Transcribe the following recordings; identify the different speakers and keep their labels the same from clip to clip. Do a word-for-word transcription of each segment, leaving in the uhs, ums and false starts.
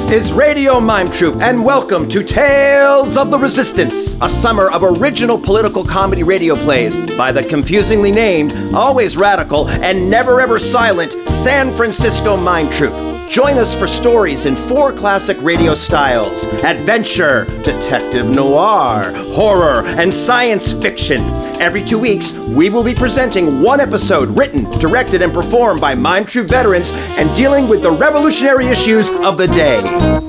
Speaker 1: is Radio Mime Troupe, and welcome to Tales of the Resistance, a summer of original political comedy radio plays by the confusingly named, always radical, and never ever silent San Francisco Mime Troupe. Join us for stories in four classic radio styles: adventure, detective noir, horror, and science fiction. Every two weeks, we will be presenting one episode written, directed, and performed by Mime Troupe veterans and dealing with the revolutionary issues of the day.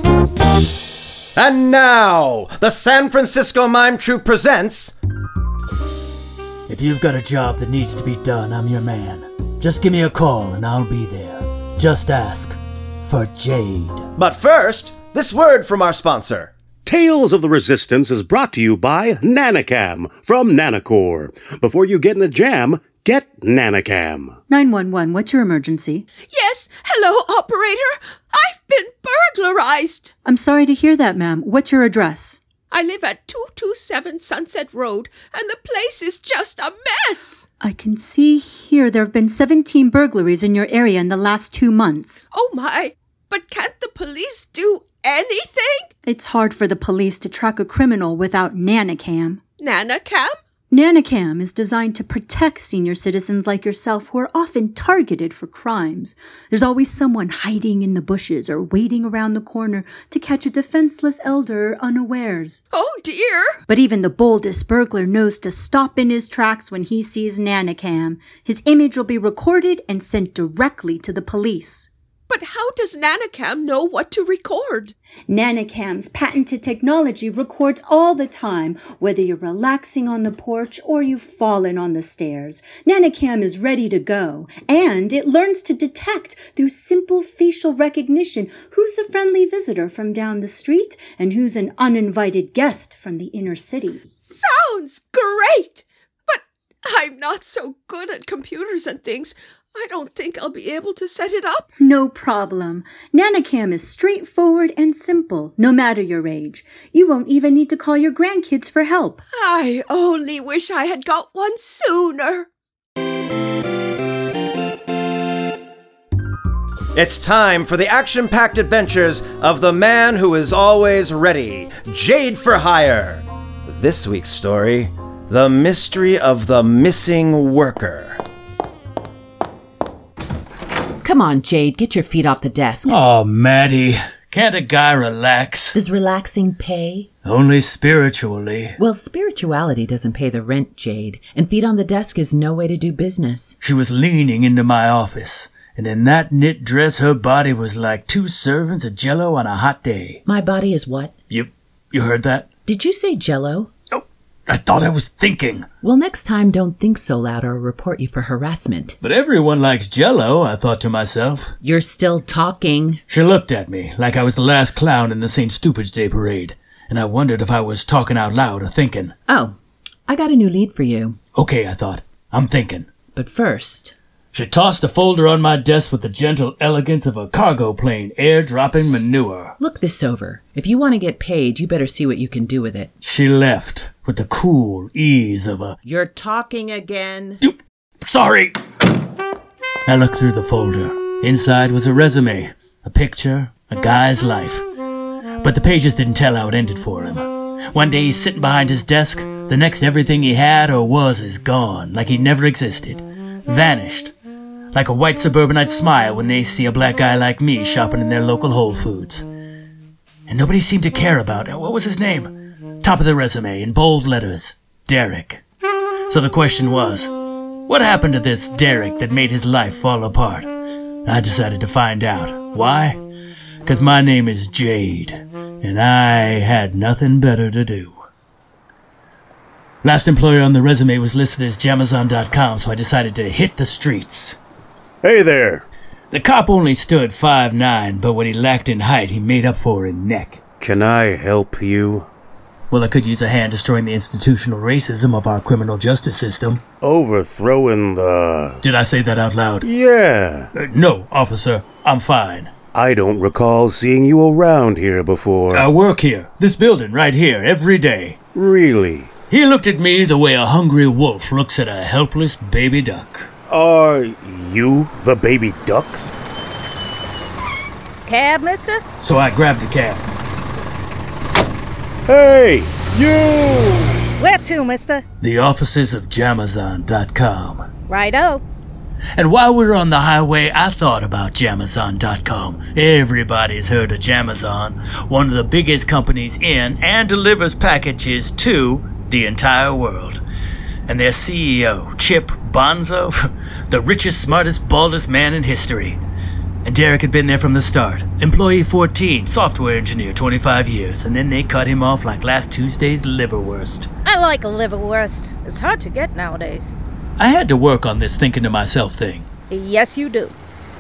Speaker 1: And now, the San Francisco Mime Troupe presents...
Speaker 2: If you've got a job that needs to be done, I'm your man. Just give me a call and I'll be there. Just ask for Jade.
Speaker 1: But first, this word from our sponsor.
Speaker 3: Tales of the Resistance is brought to you by Nanocam from Nanocor. Before you get in a jam, get Nanocam.
Speaker 4: nine one one, what's your emergency?
Speaker 5: Yes, hello, operator. I've been burglarized.
Speaker 4: I'm sorry to hear that, ma'am. What's your address?
Speaker 5: I live at two two seven Sunset Road, and the place is just a mess.
Speaker 4: I can see here there have been seventeen burglaries in your area in the last two months.
Speaker 5: Oh my, but can't the police do anything?
Speaker 4: It's hard for the police to track a criminal without Nanocam.
Speaker 5: Nanocam?
Speaker 4: Nanocam is designed to protect senior citizens like yourself who are often targeted for crimes. There's always someone hiding in the bushes or waiting around the corner to catch a defenseless elder unawares.
Speaker 5: Oh dear!
Speaker 4: But even the boldest burglar knows to stop in his tracks when he sees Nanocam. His image will be recorded and sent directly to the police.
Speaker 5: But how does Nanocam know what to record?
Speaker 4: Nanocam's patented technology records all the time, whether you're relaxing on the porch or you've fallen on the stairs. Nanocam is ready to go, and it learns to detect through simple facial recognition who's a friendly visitor from down the street and who's an uninvited guest from the inner city.
Speaker 5: Sounds great! But I'm not so good at computers and things. I don't think I'll be able to set it up.
Speaker 4: No problem. Nanocam is straightforward and simple, no matter your age. You won't even need to call your grandkids for help.
Speaker 5: I only wish I had got one sooner.
Speaker 1: It's time for the action-packed adventures of the man who is always ready, Jade for Hire. This week's story, The Mystery of the Missing Worker.
Speaker 6: Come on, Jade, get your feet off the desk.
Speaker 2: Oh, Maddie, can't a guy relax?
Speaker 6: Does relaxing pay?
Speaker 2: Only spiritually.
Speaker 6: Well, spirituality doesn't pay the rent, Jade, and feet on the desk is no way to do business.
Speaker 2: She was leaning into my office, and in that knit dress her body was like two servings of Jell-O on a hot day.
Speaker 6: My body is what?
Speaker 2: You, you heard that?
Speaker 6: Did you say Jell-O?
Speaker 2: I thought I was thinking.
Speaker 6: Well, next time, don't think so loud or I'll report you for harassment.
Speaker 2: But everyone likes Jell-O, I thought to myself.
Speaker 6: You're still talking.
Speaker 2: She looked at me like I was the last clown in the Saint Stupid's Day parade, and I wondered if I was talking out loud or thinking.
Speaker 6: Oh, I got a new lead for you.
Speaker 2: Okay, I thought. I'm thinking.
Speaker 6: But first...
Speaker 2: She tossed a folder on my desk with the gentle elegance of a cargo plane air-dropping manure.
Speaker 6: Look this over. If you want to get paid, you better see what you can do with it.
Speaker 2: She left with the cool ease of a...
Speaker 6: You're talking again.
Speaker 2: Doop. Sorry. I looked through the folder. Inside was a resume, a picture, a guy's life. But the pages didn't tell how it ended for him. One day he's sitting behind his desk. The next everything he had or was is gone, like he never existed. Vanished. Like a white suburbanites smile when they see a black guy like me shopping in their local Whole Foods. And nobody seemed to care about it. What was his name? Top of the resume, in bold letters. Derek. So the question was, what happened to this Derek that made his life fall apart? I decided to find out. Why? Because my name is Jade, and I had nothing better to do. Last employer on the resume was listed as Jamazon dot com, so I decided to hit the streets.
Speaker 3: Hey there.
Speaker 2: The cop only stood five nine, but what he lacked in height, he made up for in neck.
Speaker 3: Can I help you?
Speaker 2: Well, I could use a hand destroying the institutional racism of our criminal justice system.
Speaker 3: Overthrowing the...
Speaker 2: Did I say that out loud?
Speaker 3: Yeah.
Speaker 2: Uh, no, officer. I'm fine.
Speaker 3: I don't recall seeing you around here before.
Speaker 2: I work here. This building right here, every day.
Speaker 3: Really?
Speaker 2: He looked at me the way a hungry wolf looks at a helpless baby duck.
Speaker 3: Are you the baby duck?
Speaker 7: Cab, mister?
Speaker 2: So I grabbed a cab.
Speaker 3: Hey, you!
Speaker 7: Where to, mister?
Speaker 2: The offices of Jamazon dot com.
Speaker 7: Righto.
Speaker 2: And while we were on the highway, I thought about Jamazon dot com. Everybody's heard of Jamazon, one of the biggest companies in and delivers packages to the entire world. And their C E O, Chip Bonzo, the richest, smartest, baldest man in history. And Derek had been there from the start. Employee fourteen, software engineer, twenty-five years, and then they cut him off like last Tuesday's liverwurst.
Speaker 7: I like a liverwurst. It's hard to get nowadays.
Speaker 2: I had to work on this thinking to myself thing.
Speaker 7: Yes, you do.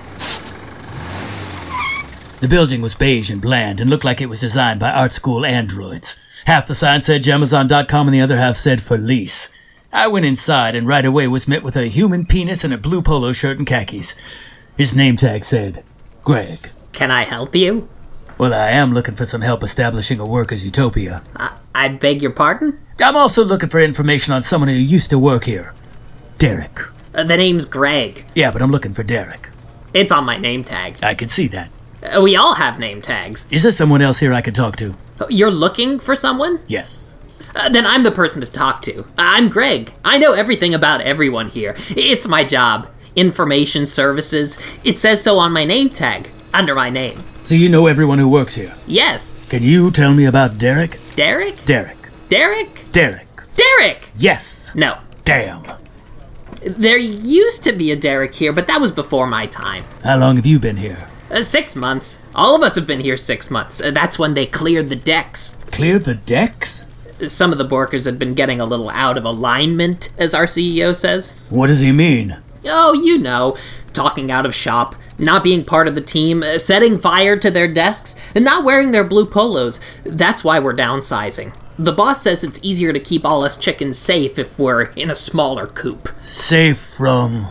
Speaker 2: The building was beige and bland and looked like it was designed by art school androids. Half the sign said Jamazon dot com and the other half said for lease. I went inside and right away was met with a human penis and a blue polo shirt and khakis. His name tag said, Greg.
Speaker 8: Can I help you?
Speaker 2: Well, I am looking for some help establishing a workers' utopia.
Speaker 8: I, I beg your pardon?
Speaker 2: I'm also looking for information on someone who used to work here. Derek.
Speaker 8: Uh, the name's Greg.
Speaker 2: Yeah, but I'm looking for Derek.
Speaker 8: It's on my name tag.
Speaker 2: I can see that.
Speaker 8: Uh, we all have name tags.
Speaker 2: Is there someone else here I can talk to?
Speaker 8: You're looking for someone?
Speaker 2: Yes.
Speaker 8: Uh, then I'm the person to talk to. I'm Greg. I know everything about everyone here. It's my job. Information services. It says so on my name tag, under my name.
Speaker 2: So you know everyone who works here?
Speaker 8: Yes.
Speaker 2: Can you tell me about Derek?
Speaker 8: Derek?
Speaker 2: Derek.
Speaker 8: Derek?
Speaker 2: Derek.
Speaker 8: Derek!
Speaker 2: Yes.
Speaker 8: No.
Speaker 2: Damn.
Speaker 8: There used to be a Derek here, but that was before my time.
Speaker 2: How long have you been here?
Speaker 8: Uh, six months. All of us have been here six months. Uh, that's when they cleared the decks.
Speaker 2: Cleared the decks?
Speaker 8: Some of the Borkers had been getting a little out of alignment, as our C E O says.
Speaker 2: What does he mean?
Speaker 8: Oh, you know, talking out of shop, not being part of the team, uh, setting fire to their desks, and not wearing their blue polos. That's why we're downsizing. The boss says it's easier to keep all us chickens safe if we're in a smaller coop.
Speaker 2: Safe from...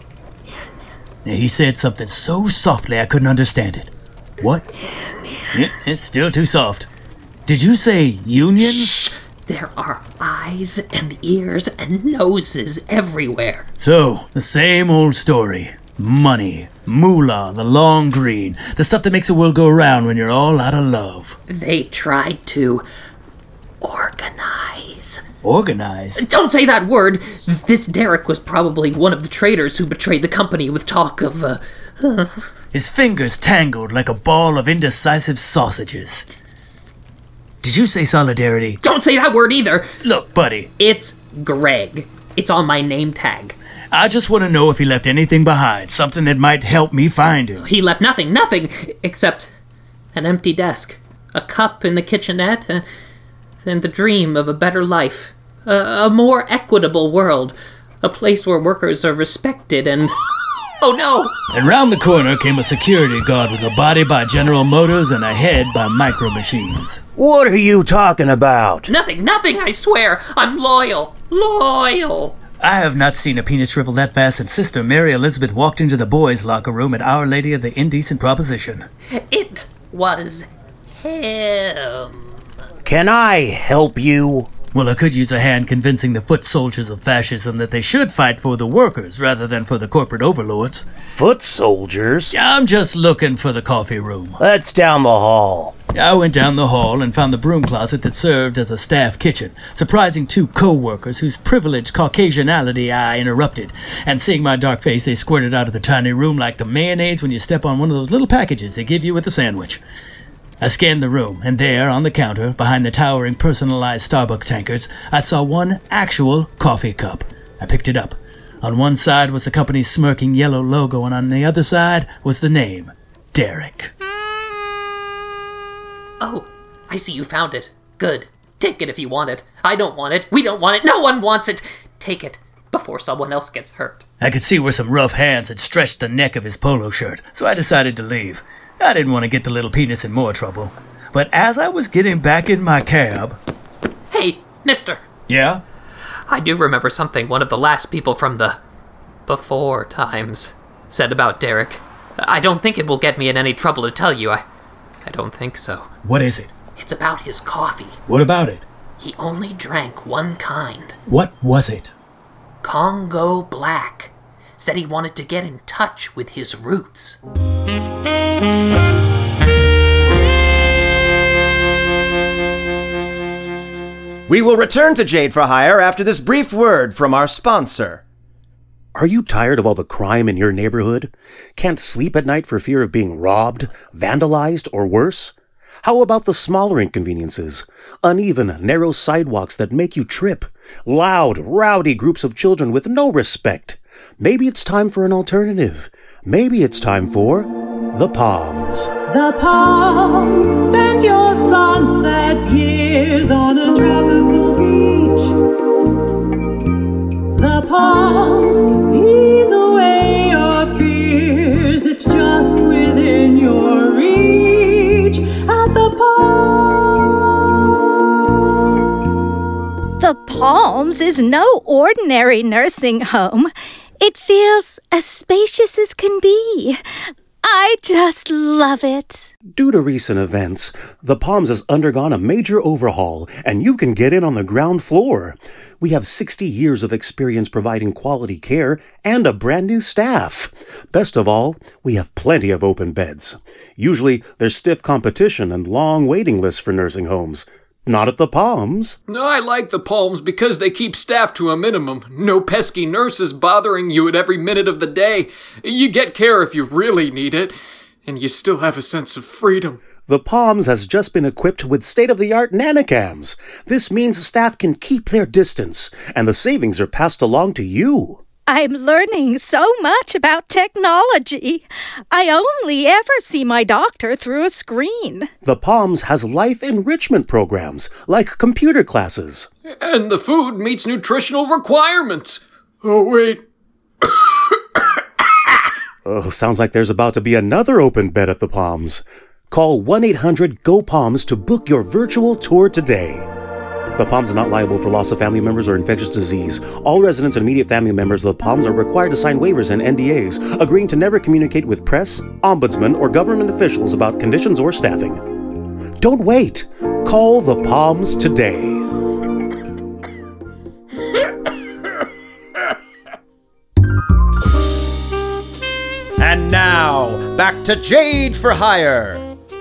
Speaker 2: He said something so softly I couldn't understand it. What? Yeah, it's still too soft. Did you say union?
Speaker 8: Shh! There are eyes and ears and noses everywhere.
Speaker 2: So, the same old story. Money, moolah, the long green, the stuff that makes the world go around when you're all out of love.
Speaker 8: They tried to organize.
Speaker 2: Organize?
Speaker 8: Don't say that word! This Derek was probably one of the traitors who betrayed the company with talk of, uh... uh
Speaker 2: His fingers tangled like a ball of indecisive sausages. Did you say solidarity?
Speaker 8: Don't say that word either!
Speaker 2: Look, buddy.
Speaker 8: It's Greg. It's on my name tag.
Speaker 2: I just want to know if he left anything behind, something that might help me find him.
Speaker 8: He left nothing, nothing, except an empty desk, a cup in the kitchenette, uh, and the dream of a better life, a, a more equitable world, a place where workers are respected and... Oh no!
Speaker 2: And round the corner came a security guard with a body by General Motors and a head by Micro Machines.
Speaker 1: What are you talking about?
Speaker 8: Nothing, nothing, I swear! I'm loyal! Loyal!
Speaker 2: I have not seen a penis shrivel that fast since Sister Mary Elizabeth walked into the boys' locker room at Our Lady of the Indecent Proposition.
Speaker 8: It was him.
Speaker 1: Can I help you?
Speaker 2: Well, I could use a hand convincing the foot soldiers of fascism that they should fight for the workers rather than for the corporate overlords.
Speaker 1: Foot soldiers?
Speaker 2: I'm just looking for the coffee room.
Speaker 1: That's down the hall.
Speaker 2: I went down the hall and found the broom closet that served as a staff kitchen, surprising two co-workers whose privileged Caucasianality I interrupted. And seeing my dark face, they squirted out of the tiny room like the mayonnaise when you step on one of those little packages they give you with a sandwich. I scanned the room, and there, on the counter, behind the towering personalized Starbucks tankers, I saw one actual coffee cup. I picked it up. On one side was the company's smirking yellow logo, and on the other side was the name, Derek.
Speaker 8: Oh, I see you found it. Good. Take it if you want it. I don't want it. We don't want it. No one wants it. Take it before someone else gets hurt.
Speaker 2: I could see where some rough hands had stretched the neck of his polo shirt, so I decided to leave. I didn't want to get the little penis in more trouble. But as I was getting back in my cab...
Speaker 8: Hey, mister.
Speaker 2: Yeah?
Speaker 8: I do remember something one of the last people from the before times said about Derek. I don't think it will get me in any trouble to tell you. I, I don't think so.
Speaker 2: What is it?
Speaker 8: It's about his coffee.
Speaker 2: What about it?
Speaker 8: He only drank one kind.
Speaker 2: What was it?
Speaker 8: Congo Black. Said he wanted to get in touch with his roots.
Speaker 1: We will return to Jade for Hire after this brief word from our sponsor.
Speaker 3: Are you tired of all the crime in your neighborhood? Can't sleep at night for fear of being robbed, vandalized, or worse? How about the smaller inconveniences? Uneven, narrow sidewalks that make you trip. Loud, rowdy groups of children with no respect. Maybe it's time for an alternative. Maybe it's time for the Palms.
Speaker 9: The Palms, spend your sunset years on a tropical beach. The Palms, ease away your fears. It's just within your reach at the Palms.
Speaker 7: The Palms is no ordinary nursing home. It feels as spacious as can be. I just love it.
Speaker 3: Due to recent events, the Palms has undergone a major overhaul, and you can get in on the ground floor. We have sixty years of experience providing quality care and a brand new staff. Best of all, we have plenty of open beds. Usually, there's stiff competition and long waiting lists for nursing homes. Not at the Palms.
Speaker 10: I like the Palms because they keep staff to a minimum. No pesky nurses bothering you at every minute of the day. You get care if you really need it, and you still have a sense of freedom.
Speaker 3: The Palms has just been equipped with state-of-the-art nanocams. This means staff can keep their distance, and the savings are passed along to you.
Speaker 7: I'm learning so much about technology. I only ever see my doctor through a screen.
Speaker 3: The Palms has life enrichment programs, like computer classes.
Speaker 10: And the food meets nutritional requirements. Oh, wait.
Speaker 3: Oh, sounds like there's about to be another open bed at the Palms. Call one eight hundred G O P A L M S to book your virtual tour today. The Palms are not liable for loss of family members or infectious disease. All residents and immediate family members of the Palms are required to sign waivers and N D As, agreeing to never communicate with press, ombudsman, or government officials about conditions or staffing. Don't wait. Call the Palms today.
Speaker 1: And now, back to Jade for Hire.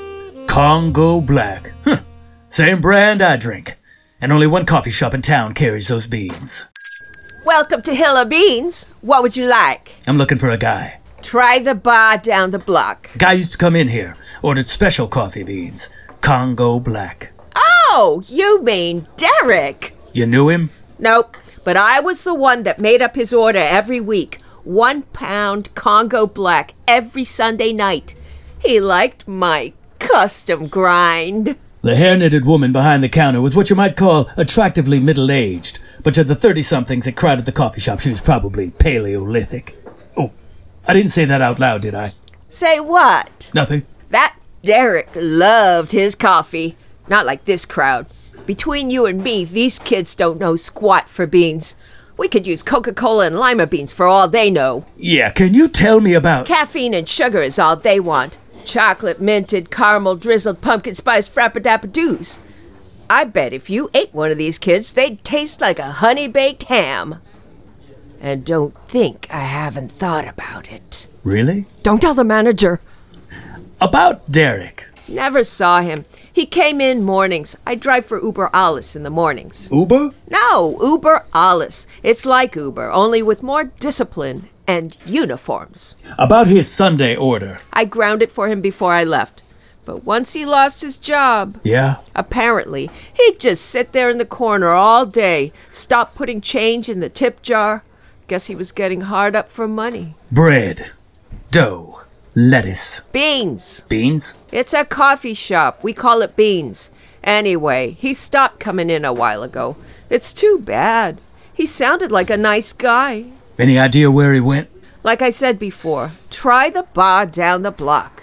Speaker 2: Congo Black. Huh. Same brand I drink. And only one coffee shop in town carries those beans.
Speaker 5: Welcome to Hill of Beans. What would you like?
Speaker 2: I'm looking for a guy.
Speaker 5: Try the bar down the block.
Speaker 2: Guy used to come in here, ordered special coffee beans. Congo Black.
Speaker 5: Oh, you mean Derek.
Speaker 2: You knew him?
Speaker 5: Nope, but I was the one that made up his order every week. One pound Congo Black every Sunday night. He liked my custom grind.
Speaker 2: The hair-knitted woman behind the counter was what you might call attractively middle-aged, but to the thirty-somethings that crowded the coffee shop, she was probably Paleolithic. Oh, I didn't say that out loud, did I?
Speaker 5: Say what?
Speaker 2: Nothing.
Speaker 5: That Derek loved his coffee. Not like this crowd. Between you and me, these kids don't know squat for beans. We could use Coca-Cola and lima beans for all they know.
Speaker 2: Yeah, can you tell me about...
Speaker 5: Caffeine and sugar is all they want. Chocolate, minted, caramel, drizzled, pumpkin spice, frappadappadoos. I bet if you ate one of these kids, they'd taste like a honey-baked ham. And don't think I haven't thought about it.
Speaker 2: Really?
Speaker 5: Don't tell the manager.
Speaker 2: About Derek.
Speaker 5: Never saw him. He came in mornings. I drive for Uber Alles in the mornings.
Speaker 2: Uber?
Speaker 5: No, Uber Alles. It's like Uber, only with more discipline and uniforms.
Speaker 2: About his Sunday order.
Speaker 5: I ground it for him before I left. But once he lost his job...
Speaker 2: Yeah?
Speaker 5: Apparently, he'd just sit there in the corner all day, stop putting change in the tip jar. Guess he was getting hard up for money.
Speaker 2: Bread. Dough. Lettuce.
Speaker 5: Beans.
Speaker 2: Beans?
Speaker 5: It's a coffee shop. We call it Beans. Anyway, he stopped coming in a while ago. It's too bad. He sounded like a nice guy.
Speaker 2: Any idea where he went?
Speaker 5: Like I said before, try the bar down the block.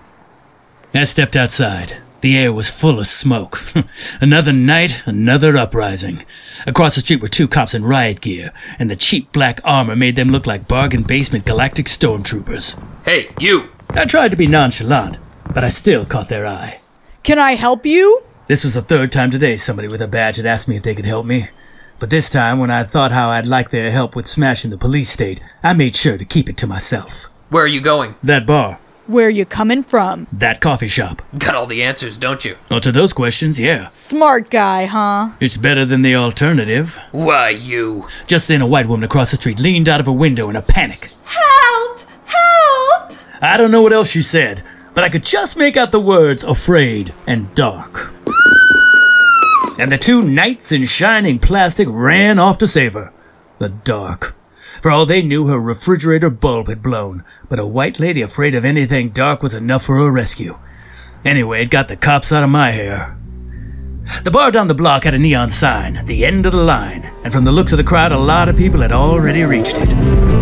Speaker 2: I stepped outside. The air was full of smoke. Another night, another uprising. Across the street were two cops in riot gear, and the cheap black armor made them look like bargain basement galactic stormtroopers.
Speaker 10: Hey, you!
Speaker 2: I tried to be nonchalant, but I still caught their eye.
Speaker 11: Can I help you?
Speaker 2: This was the third time today somebody with a badge had asked me if they could help me. But this time, when I thought how I'd like their help with smashing the police state, I made sure to keep it to myself.
Speaker 10: Where are you going?
Speaker 2: That bar.
Speaker 11: Where you coming from?
Speaker 2: That coffee shop.
Speaker 8: Got all the answers, don't you?
Speaker 2: Well, to those questions, yeah.
Speaker 11: Smart guy, huh?
Speaker 2: It's better than the alternative.
Speaker 8: Why, you...
Speaker 2: Just then, a white woman across the street leaned out of her window in a panic.
Speaker 7: Help! Help!
Speaker 2: I don't know what else she said, but I could just make out the words afraid and dark. And the two knights in shining plastic ran off to save her. The dark. For all they knew, her refrigerator bulb had blown, but a white lady afraid of anything dark was enough for her rescue. Anyway, it got the cops out of my hair. The bar down the block had a neon sign, the end of the line, and from the looks of the crowd, a lot of people had already reached it.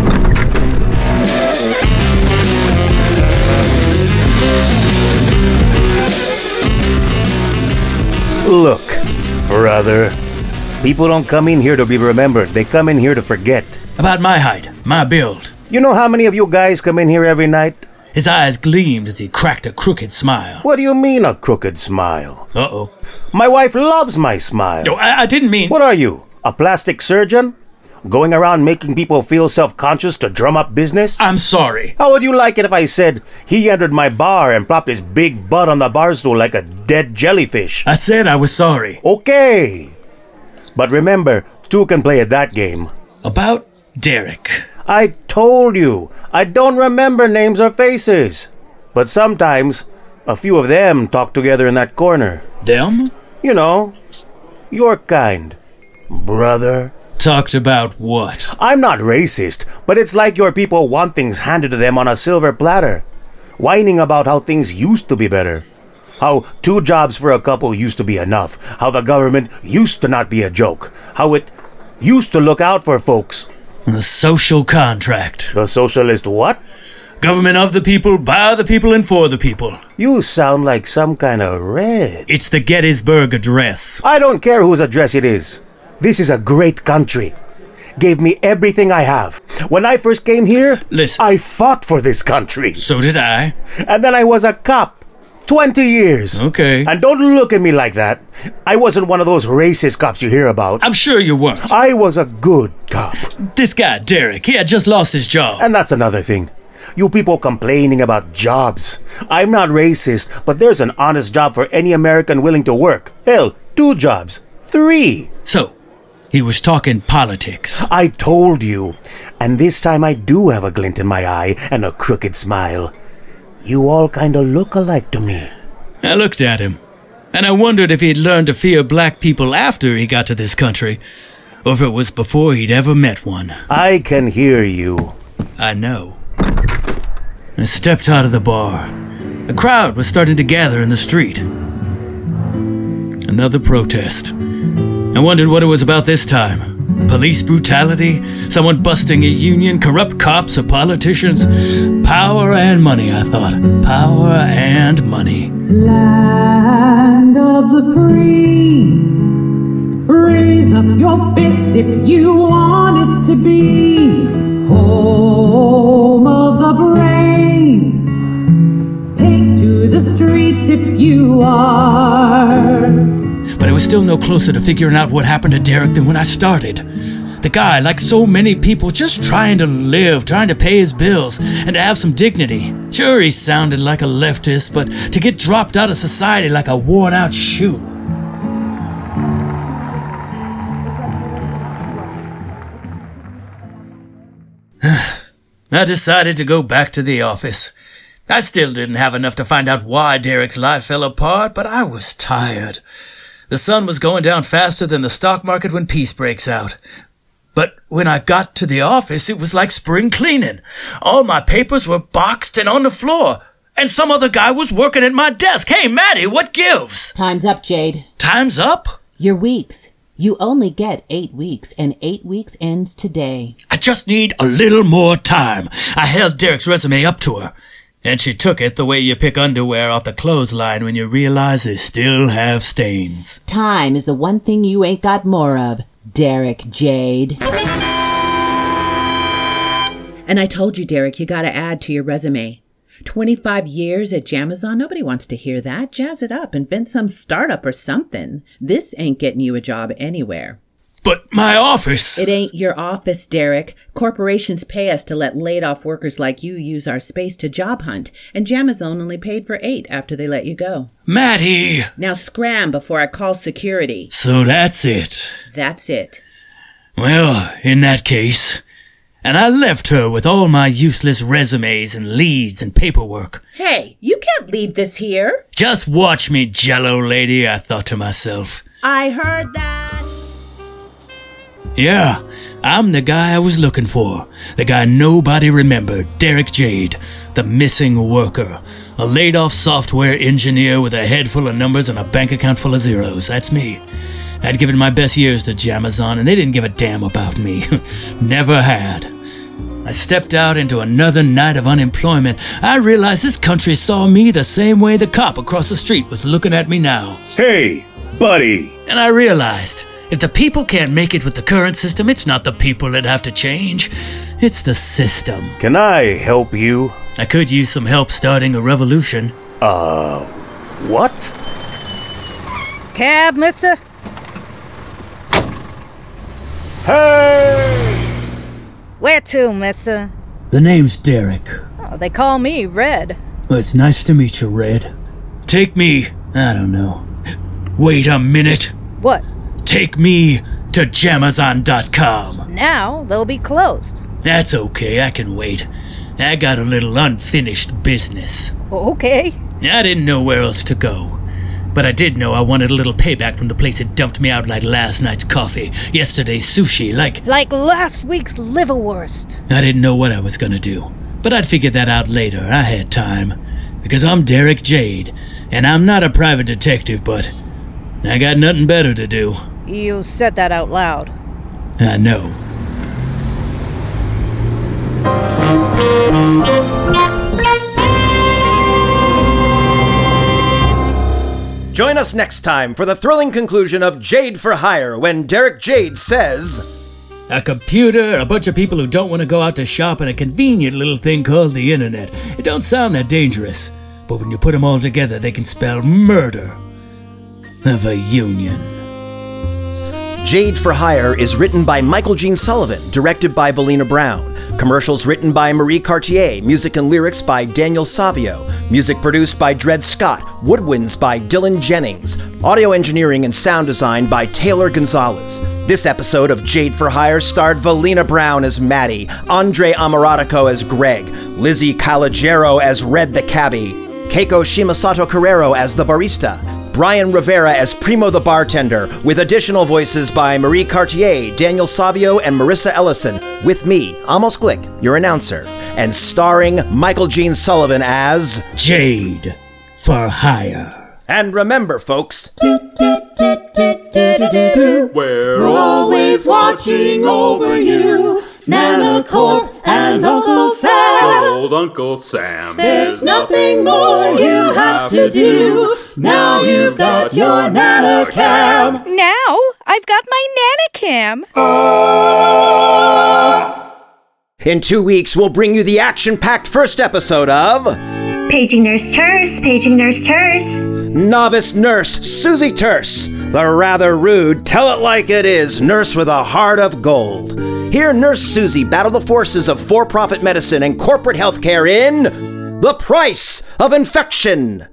Speaker 3: Look, brother, people don't come in here to be remembered. They come in here to forget.
Speaker 2: About my height, my build.
Speaker 3: You know how many of you guys come in here every night?
Speaker 2: His eyes gleamed as he cracked a crooked smile.
Speaker 3: What do you mean, a crooked smile?
Speaker 2: Uh-oh.
Speaker 3: My wife loves my smile.
Speaker 2: No, I, I didn't mean...
Speaker 3: What are you, a plastic surgeon? Going around making people feel self-conscious to drum up business?
Speaker 2: I'm sorry.
Speaker 3: How would you like it if I said he entered my bar and propped his big butt on the bar stool like a dead jellyfish?
Speaker 2: I said I was sorry.
Speaker 3: Okay. But remember, two can play at that game.
Speaker 2: About Derek.
Speaker 3: I told you, I don't remember names or faces. But sometimes, a few of them talk together in that corner.
Speaker 2: Them?
Speaker 3: You know, your kind, brother.
Speaker 2: Talked about what?
Speaker 3: I'm not racist, but it's like your people want things handed to them on a silver platter. Whining about how things used to be better. How two jobs for a couple used to be enough. How the government used to not be a joke. How it used to look out for folks.
Speaker 2: The social contract.
Speaker 3: The socialist what?
Speaker 2: Government of the people, by the people, and for the people.
Speaker 3: You sound like some kind of red.
Speaker 2: It's the Gettysburg Address.
Speaker 3: I don't care whose address it is. This is a great country. Gave me everything I have. When I first came here,
Speaker 2: Listen.
Speaker 3: I fought for this country.
Speaker 2: So did I.
Speaker 3: And then I was a cop. Twenty years.
Speaker 2: Okay.
Speaker 3: And don't look at me like that. I wasn't one of those racist cops you hear about.
Speaker 2: I'm sure you weren't.
Speaker 3: I was a good cop.
Speaker 2: This guy, Derek, he had just lost his job.
Speaker 3: And that's another thing. You people complaining about jobs. I'm not racist, but there's an honest job for any American willing to work. Hell, two jobs. Three.
Speaker 2: So, he was talking politics.
Speaker 3: I told you. And this time I do have a glint in my eye and a crooked smile. You all kind of look alike to me.
Speaker 2: I looked at him, and I wondered if he'd learned to fear black people after he got to this country, or if it was before he'd ever met one.
Speaker 3: I can hear you.
Speaker 2: I know. I stepped out of the bar. A crowd was starting to gather in the street. Another protest. I wondered what it was about this time. Police brutality, someone busting a union, corrupt cops or politicians. Power and money, I thought. Power and money.
Speaker 9: Land of the free, raise up your fist if you want it to be. Home of the brave, take to the streets if you are.
Speaker 2: But I was still no closer to figuring out what happened to Derek than when I started. The guy, like so many people, just trying to live, trying to pay his bills, and to have some dignity. Sure, he sounded like a leftist, but to get dropped out of society like a worn-out shoe. I decided to go back to the office. I still didn't have enough to find out why Derek's life fell apart, but I was tired. The sun was going down faster than the stock market when peace breaks out. But when I got to the office, it was like spring cleaning. All my papers were boxed and on the floor. And some other guy was working at my desk. Hey, Maddie, what gives?
Speaker 6: Time's up, Jade.
Speaker 2: Time's up?
Speaker 6: Your weeks. You only get eight weeks, and eight weeks ends today.
Speaker 2: I just need a little more time. I held Derek's resume up to her. And she took it the way you pick underwear off the clothesline when you realize they still have stains.
Speaker 6: Time is the one thing you ain't got more of, Derek Jade. And I told you, Derek, you gotta add to your resume. twenty-five years at Jamazon, nobody wants to hear that. Jazz it up, invent some startup or something. This ain't getting you a job anywhere.
Speaker 2: But my office...
Speaker 6: It ain't your office, Derek. Corporations pay us to let laid-off workers like you use our space to job hunt, and Jamazone only paid for eight after they let you go.
Speaker 2: Maddie!
Speaker 6: Now scram before I call security.
Speaker 2: So that's it.
Speaker 6: That's it.
Speaker 2: Well, in that case... And I left her with all my useless resumes and leads and paperwork.
Speaker 6: Hey, you can't leave this here.
Speaker 2: Just watch me, Jello lady, I thought to myself.
Speaker 6: I heard that.
Speaker 2: Yeah, I'm the guy I was looking for. The guy nobody remembered, Derek Jade, the missing worker. A laid-off software engineer with a head full of numbers and a bank account full of zeros. That's me. I'd given my best years to Jamazon, and they didn't give a damn about me. Never had. I stepped out into another night of unemployment. I realized this country saw me the same way the cop across the street was looking at me now.
Speaker 3: Hey, buddy!
Speaker 2: And I realized, if the people can't make it with the current system, it's not the people that have to change. It's the system.
Speaker 3: Can I help you?
Speaker 2: I could use some help starting a revolution.
Speaker 3: Uh, what?
Speaker 11: Cab, mister?
Speaker 3: Hey!
Speaker 11: Where to, mister?
Speaker 2: The name's Derek.
Speaker 11: Oh, they call me Red.
Speaker 2: Well, it's nice to meet you, Red. Take me, I don't know. Wait a minute.
Speaker 11: What?
Speaker 2: Take me to Jamazon dot com.
Speaker 11: Now they'll be closed.
Speaker 2: That's okay, I can wait. I got a little unfinished business.
Speaker 11: Okay.
Speaker 2: I didn't know where else to go. But I did know I wanted a little payback from the place that dumped me out like last night's coffee, yesterday's sushi, like...
Speaker 11: Like last week's liverwurst.
Speaker 2: I didn't know what I was gonna do, but I'd figure that out later. I had time. Because I'm Derek Jade, and I'm not a private detective, but I got nothing better to do.
Speaker 11: You said that out loud.
Speaker 2: I know.
Speaker 1: Join us next time for the thrilling conclusion of Jade for Hire when Derek Jade says...
Speaker 2: A computer, a bunch of people who don't want to go out to shop, and a convenient little thing called the internet. It don't sound that dangerous, but when you put them all together, they can spell murder of a union.
Speaker 1: Jade for Hire is written by Michael Gene Sullivan, directed by Valina Brown. Commercials written by Marie Cartier, music and lyrics by Daniel Savio, music produced by Dred Scott, woodwinds by Dylan Jennings, audio engineering and sound design by Taylor Gonzalez. This episode of Jade for Hire starred Valina Brown as Maddie, Andre Amoratico as Greg, Lizzie Calagero as Red the Cabbie, Keiko Shimasato Carrero as the barista, Brian Rivera as Primo the bartender, with additional voices by Marie Cartier, Daniel Savio, and Marissa Ellison, with me, Amos Glick, your announcer, and starring Michael Gene Sullivan as...
Speaker 2: Jade for Hire.
Speaker 1: And remember, folks...
Speaker 9: We're always watching over you, Nana Corp and Uncle Sam.
Speaker 12: Old Uncle Sam.
Speaker 9: There's nothing more you have to do. Now you've got your Nana Cam.
Speaker 7: Now I've got my Nana Cam.
Speaker 1: In two weeks, we'll bring you the action-packed first episode of...
Speaker 13: Paging Nurse Terse, Paging Nurse Terse.
Speaker 1: Novice Nurse Susie Terse, the rather rude, tell-it-like-it-is nurse with a heart of gold. Hear Nurse Susie battle the forces of for-profit medicine and corporate healthcare in The Price of Infection.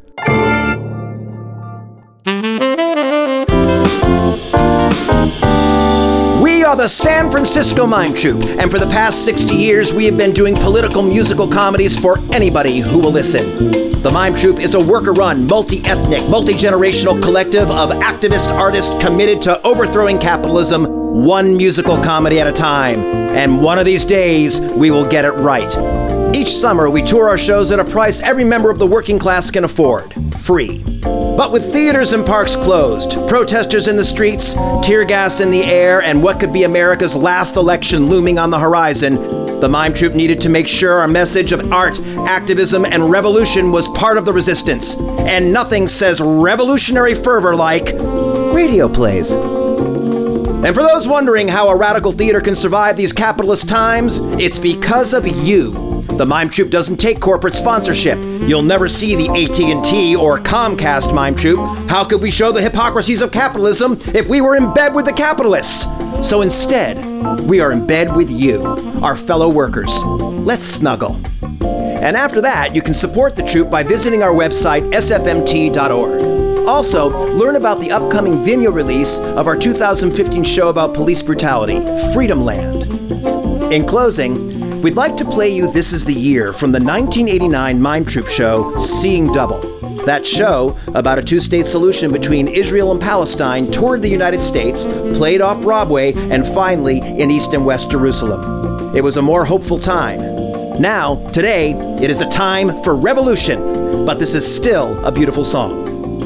Speaker 1: We are the San Francisco Mime Troupe, and for the past sixty years we have been doing political musical comedies for anybody who will listen. The Mime Troupe is a worker-run, multi-ethnic, multi-generational collective of activist artists committed to overthrowing capitalism one musical comedy at a time. And one of these days, we will get it right. Each summer, we tour our shows at a price every member of the working class can afford. Free. But with theaters and parks closed, protesters in the streets, tear gas in the air, and what could be America's last election looming on the horizon, the Mime Troupe needed to make sure our message of art, activism, and revolution was part of the resistance. And nothing says revolutionary fervor like radio plays. And for those wondering how a radical theater can survive these capitalist times, it's because of you. The Mime Troupe doesn't take corporate sponsorship. You'll never see the A T and T or Comcast Mime Troupe. How could we show the hypocrisies of capitalism if we were in bed with the capitalists? So instead, we are in bed with you, our fellow workers. Let's snuggle. And after that, you can support the troupe by visiting our website, s f m t dot org. Also, learn about the upcoming Vimeo release of our two thousand fifteen show about police brutality, Freedom Land. In closing, we'd like to play you This Is the Year from the nineteen eighty-nine Mime Troupe show, Seeing Double. That show, about a two-state solution between Israel and Palestine, toured the United States, played off Broadway, and finally in East and West Jerusalem. It was a more hopeful time. Now, today, it is a time for revolution, but this is still a beautiful song.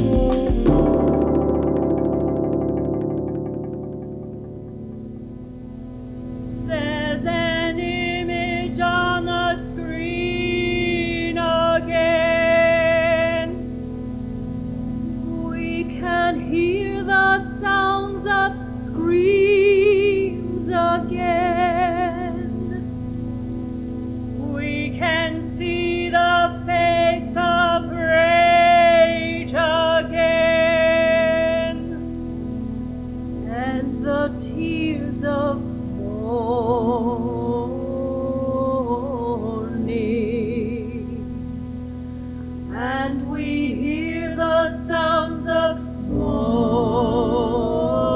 Speaker 9: There's an image on the screen again. We can hear the sounds of screams again. We can see the face of rage again, and the tears of mourning, and we hear the sounds of mourning.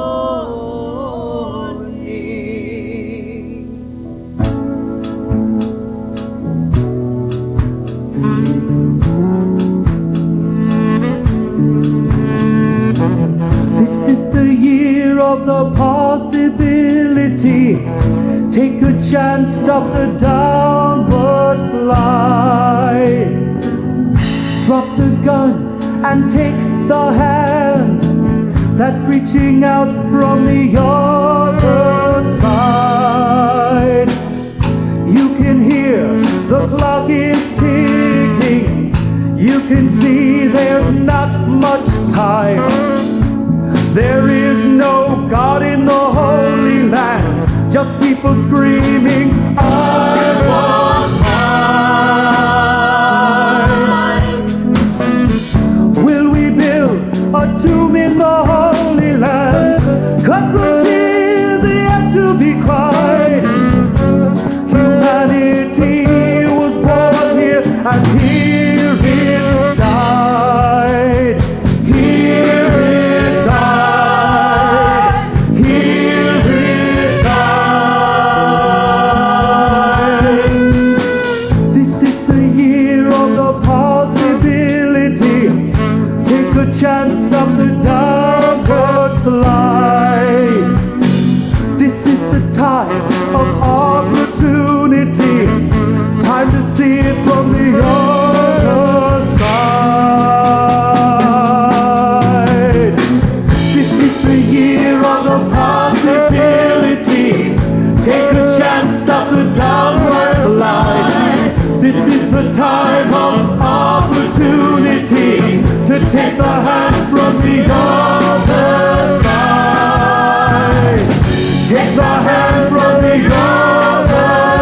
Speaker 12: This is the year of the possibility. Take a chance, stop the downward slide. Drop the guns and take the hand that's reaching out from the other side. You can hear the clock is ticking. You can see there's not much time. There is no God in the Holy Land, just people screaming, I want mine. Will we build a tomb in the Holy Land, cut from tears yet to be cried? Humanity was born here, and here it died. Here it died. Here it died. This is the year of the possibility. Take a chance, stop the downward slide. This is the time of opportunity. Time to see it from the other side. This is the year of the possibility. Take a chance, stop the downward slide. This is the time of opportunity to take the hand from the other side. Take the hand from the other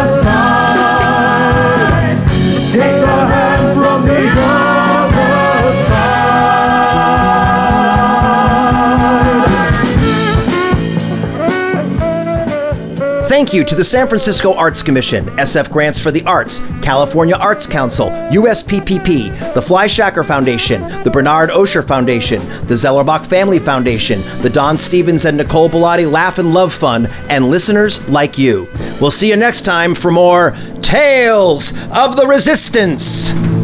Speaker 12: side. Take the hand from the other side.
Speaker 1: Thank you to the San Francisco Arts Commission, S F Grants for the Arts, California Arts Council, U S P P P, the Fleischacker Foundation, the Bernard Osher Foundation, the Zellerbach Family Foundation, the Don Stevens and Nicole Bellotti Laugh and Love Fund, and listeners like you. We'll see you next time for more Tales of the Resistance.